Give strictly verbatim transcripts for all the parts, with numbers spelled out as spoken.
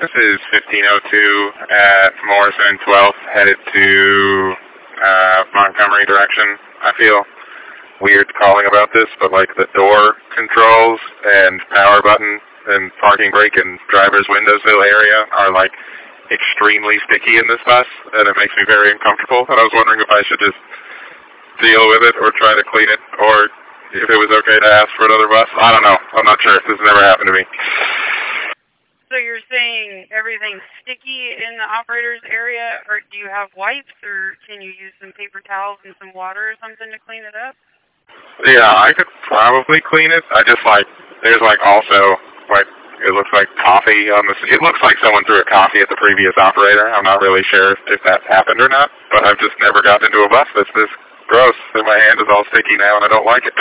This is fifteen oh two at Morrison and twelfth, headed to uh, Montgomery direction. I feel weird calling about this, but like the door controls and power button and parking brake and driver's windowsill area are like extremely sticky in this bus, and it makes me very uncomfortable. And I was wondering if I should just deal with it or try to clean it, or if it was okay to ask for another bus. I don't know. I'm not sure. This has never happened to me. So you're saying everything's sticky in the operator's area, or do you have wipes, or can you use some paper towels and some water or something to clean it up? Yeah, I could probably clean it. I just like, there's like also, like, it looks like coffee on the, it looks like someone threw a coffee at the previous operator. I'm not really sure if that's happened or not, but I've just never gotten into a bus that's this gross, and my hand is all sticky now, and I don't like it.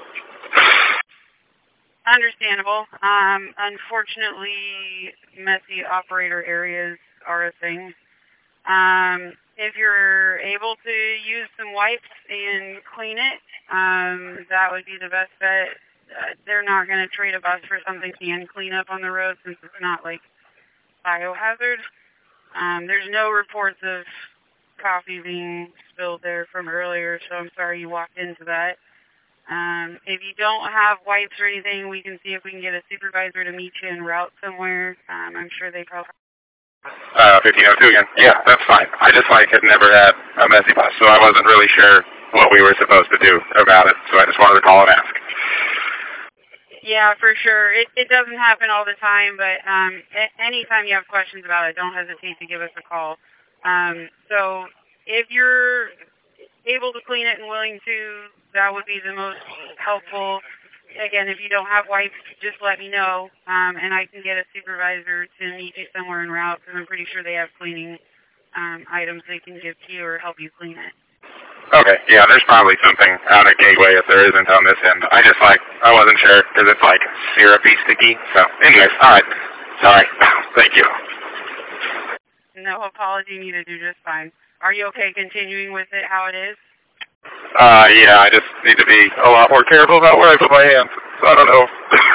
Understandable. Um, unfortunately, messy operator areas are a thing. Um, if you're able to use some wipes and clean it, um, that would be the best bet. Uh, they're not going to trade a bus for something you can clean up on the road since it's not like biohazard. Um, there's no reports of coffee being spilled there from earlier, so I'm sorry you walked into that. Um, if you don't have wipes or anything, we can see if we can get a supervisor to meet you en route somewhere. Um, I'm sure they probably... Uh, fifteen oh two again. Yeah, that's fine. I just, like, had never had a messy bus, so I wasn't really sure what we were supposed to do about it, so I just wanted to call and ask. Yeah, for sure. It, it doesn't happen all the time, but um, anytime you have questions about it, don't hesitate to give us a call. Um, so if you're able to clean it and willing to, that would be the most helpful. Again, if you don't have wipes, just let me know, um, and I can get a supervisor to meet you somewhere en route, because I'm pretty sure they have cleaning um, items they can give to you or help you clean it. Okay, yeah, there's probably something out at Gateway if there isn't on this end. I just, like, I wasn't sure, because it's, like, syrupy sticky. So, anyways, all right. Sorry. Thank you. No apology needed. Do just fine. Are you okay continuing with it how it is? Uh, yeah, I just need to be a lot more careful about where I put my hands. So I don't know.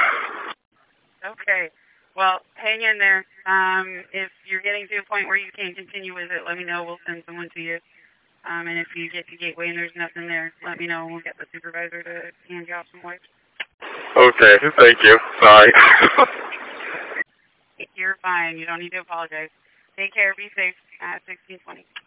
Okay. Well, hang in there. Um, if you're getting to a point where you can't continue with it, let me know. We'll send someone to you. Um, and if you get to Gateway and there's nothing there, let me know and we'll get the supervisor to hand you off some wipes. Okay, thank you. Sorry. You're fine. You don't need to apologize. Take care. Be safe at sixteen twenty.